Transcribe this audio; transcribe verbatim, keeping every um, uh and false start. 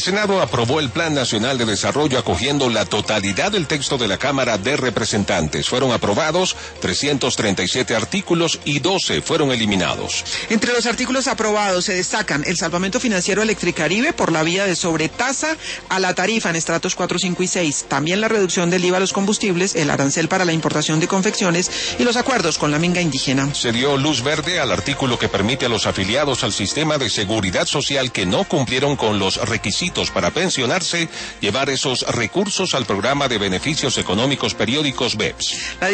Senado aprobó el Plan Nacional de Desarrollo acogiendo la totalidad del texto de la Cámara de Representantes. Fueron aprobados trescientos treinta y siete artículos y doce fueron eliminados. Entre los artículos aprobados se destacan el salvamento financiero a Electricaribe por la vía de sobretasa a la tarifa en estratos cuatro, cinco y seis, también la reducción del I V A a los combustibles, el arancel para la importación de confecciones y los acuerdos con la minga indígena. Se dio luz verde al artículo que permite a los afiliados al sistema de seguridad social que no cumplieron con los requisitos para pensionarse llevar esos recursos al programa de beneficios económicos periódicos B E P S.